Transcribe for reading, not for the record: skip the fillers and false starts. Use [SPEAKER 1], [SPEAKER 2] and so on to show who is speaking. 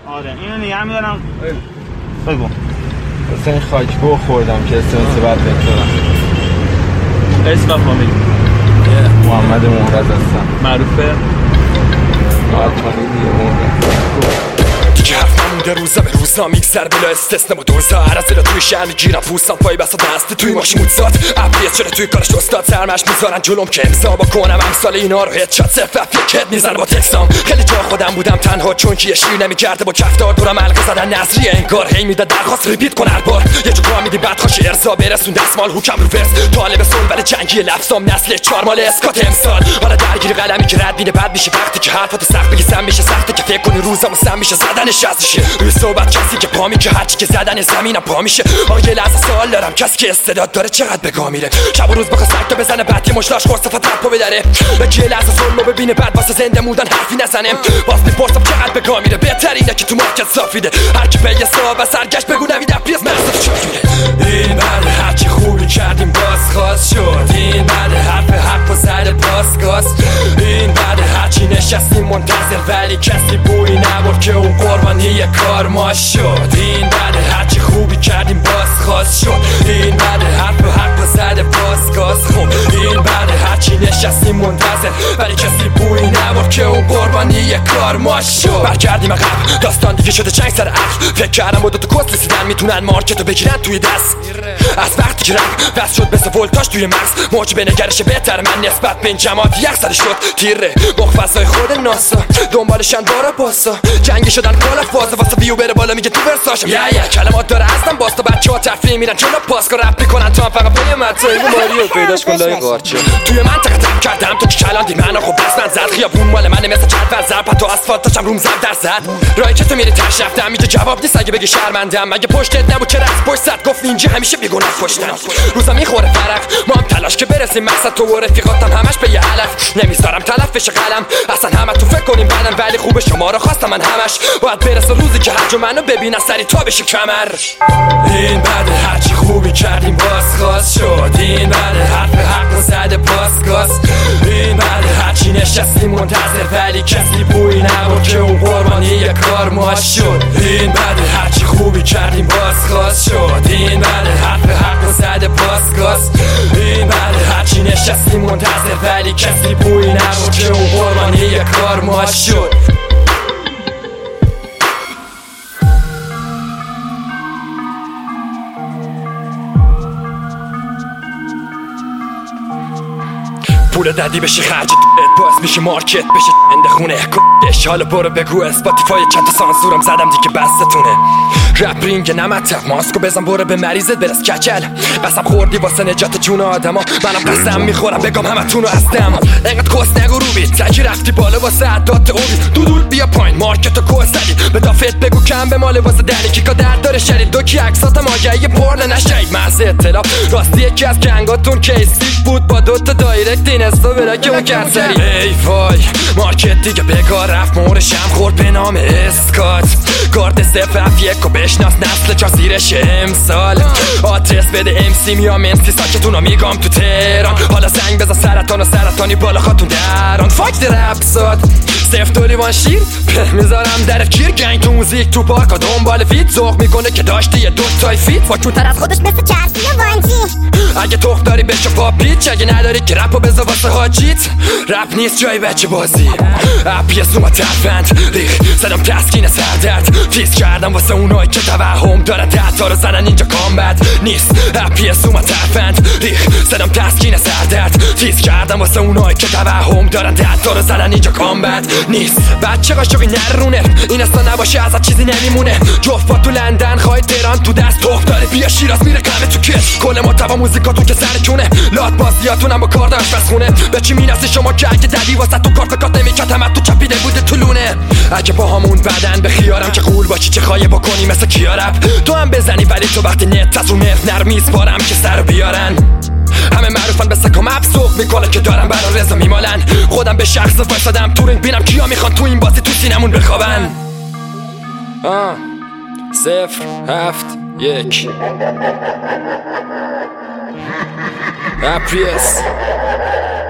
[SPEAKER 1] آره اینو نگه میدارم. بگو.
[SPEAKER 2] مثلا این خاکبو خوردم که اسمس بعد بکنم.
[SPEAKER 1] اسم و فامیل؟
[SPEAKER 2] محمد مهرز هستم.
[SPEAKER 1] معروفه؟
[SPEAKER 2] آتانی دیگه مهرز.
[SPEAKER 3] دیگه حرف نمونده روزا به روزا میگذر بلا استثنا با دوزا هر از دل توی شهر میگیرم پوستم پای بسا دسته توی ماشی موتزاد ابریز شده توی کارش استاد سرمش میذارن جلوم که امضا بکنم امثال اینا رو هدشات صرف یک هد میزنه با تکسام خیلی جا خودم بودم تنها چون که شیر نمیکرده با کفتار دورم حلقه زدن نظریه انگار هی میداد درخواست ریپیت کن هر بار یه جو میدی بعد خوش ارضا برسون دستمال حکم رو ورس طالب سنبل جنگی لفظام نسل 4 مال اسکات امسال حالا درگیر قلمی که رد میده بعد میشه وقتی که حرفاتو سخت بگی سم میشه سخته که فکر کنی روزامو سم میشه زدنش ازشه روی صحبت کسی که پا میگه هرچی که زدن زمینم پا میشه آقا یه لحظه سوال دارم کسی که استعداد داره چقدر بگاه میره شب و روز بخواد سکتا بزنه بعد یه مشلاش خورصفت رپو بدره بگی یه لحظه ظلمو ببینه بعد واسه زنده موندن حرفی نزنم باز میپرسم چقدر بگاه میره بهترینه که تو مارکت صافیده هر کی به یه صاحب و سرگشت بگو نویدم پیز مغزت چاک میره این بعد هرچی خوبی کردیم باز خواست شد این بعد حرف حق و زد پاسگاز این بعد هرچی نشستیم منتظر ولی کسی بویی نبرد که اون قربانی کار ما شد این بعد هرچی خوبی کردیم باز خواست شد این بعد حرف حق و زد پاسگاز خوب این بعد هرچی نشستیم منتظر ولی کسی بویی نبرد که اون قربانی کار ما شد برگردیم عقب داستان دیگه شده چنگ سر عقل فکر کردم با دوتا کس رسیدن میتونن مارکتو بگیرن توی دست از وقتی که رنگ بس شد بس ولتاژ توی مغز موج به نگرش بهتر من نسبت به این جماعت یک سر شد تیره مخفضای خود ناسا دنبالشن داره پاسا جنگی شدن کالا فازه واسه ویو بره بالا میگه تو ورساشم یا کلمات داره ازم باستا بچه‌ها تفریح میرن چون پاسکا رپ میکنن تا فقط پای متای ماریو پیداش کن لای قارچه توی منطقه تم کردم تو که کلاندی منو خب دست من زد خیابون مال منه مثل جدول زرد تو آسفالتاشم روم زد در زد راهی که تو میری تاش رفتم میگه جواب نیست اگه بگی شرمندم مگه پشتت نبود چرا از پشت زد گفت اینجا همیشه بیگناه پشتم روزا میخوره فرق ما هم تلاش که برسیم مقصد تو و رفیقاتم همش به یه علف نمیذارم تلف بشه قلم اصلا همه تو فکر کنیم بعدم ولی خوب شما رو خواستم من همش باید برسه روزی که هرجا منو ببینن سری تا بشه کمر این بعد هرچی خوبی کردیم باز خواست شد این بعد حرف حق و زد پاسگاز این بعد هرچی نشستیم منتظر ولی کسی بویی نبرد که اون قربانی کار ما شد این بعد هرچی خوبی کردیم باز خواست شد این بعد حرف حق و زد پاسگاز این بعد هرچی نشستیم منتظر ولی کسی بویی نبرد که اون قربانی کار ما شد پول دادی بشه خرج باعث میشه مارکت بشه اندخونه کش حالا برو بگو اسپاتیفای چند تا سانسورم زدم دیگه بستتونه رپ رینگ نمتق ماسکو بزن برو به مریضت برس کچل قسم خوردی واسه نجات جون آدما منم قسم میخورم بگم همتونو هستم انقدر کس نگو رو بیت تکی رفتی بالا واسه عدات اوبی دودول بیا پایین مارکتو کس زدی به دافت بگو کم به مال واسه دنی کیکا درد داره شرید دو کی عکساتم آگهی پرن نشید محض اطلاع راستی یکی از گنگاتون کیسیک بود با دوتا دایرکت اینستا برا که اون کنسری ای وای مارکت دیگه بگار رفت مورشم خورد به نام اسکات کارت صفر یک و بشناس نسل چار زیرش امسال آدرس بده امسی میام منسی ساکتونو میگم تو تهران حالا زنگ بزن سرطان و سرطانی بالا خاتون دران فاک در اپساد صف دولیوان شیر میذارم در گیر گنگ تو موزیک تو پارکا دنبال فیت ذوق میکنه که داشتی یه دوتای فیت
[SPEAKER 4] فاکتر از خودش مثل چرسی وانجی
[SPEAKER 3] اگه تخت داری بشو پاپیچ اگه نداری که رپو بذار واسه حاجیت رپ نیست جای بچه بازی اپی سوما ترفند ریخ زدم تسکین سردرد فیز کردم واسه اونایی که توهم دارن دهتا رو زنن اینجا کامبت نیست اپی سوما ترفند ریخ زدم تسکین سردرد فیز کردم واسه اونایی که توهم دارن دهتا رو زنن اینجا کامبت نیست بچه قاشقی نرونه این اصلا نباشه ازت چیزی نمیمونه جفت با تو لندن خواهی تهران تو دست تخت داره بیا شیراز میره کمه تو کش کل محتوا موزیکاتون که سر کونه لات بازیاتونم با کار داشت بس خونه به چی میناسی شما که اگه ددی واسه تو کار فکات نمیکرد همت تو چپیده بوده تو لونه اگه با همون بدن به خیارم که قول باشی چه خواهی بکنی مثل کیارب تو هم بزنی ولی تو وقتی نت از اون نرمیز بارم که سر بیارن همه معروفن به سکم ابسوق میکنه که دارم برا رضا میمالن خودم به شخص وایسادم تو رنگ بینم کیا میخوان تو این بازی تو سینمون بخوابن 0-7-1 اپریس